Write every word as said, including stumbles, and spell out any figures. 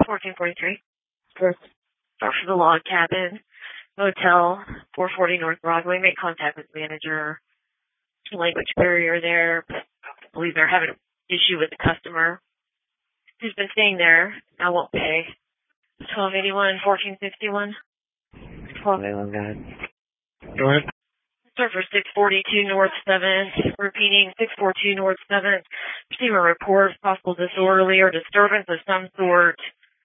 fourteen forty-three. First, start for the log cabin, motel, four forty North Broadway. Make contact with manager. Language barrier there. I believe they're having an issue with the customer who's been staying there. I won't pay. twelve eighty-one, fourteen sixty-one. twelve eighty-one, go ahead. Go ahead. Start for six forty-two North seventh. Repeating, six forty-two North seventh. Receive a report of possible disorderly or disturbance of some sort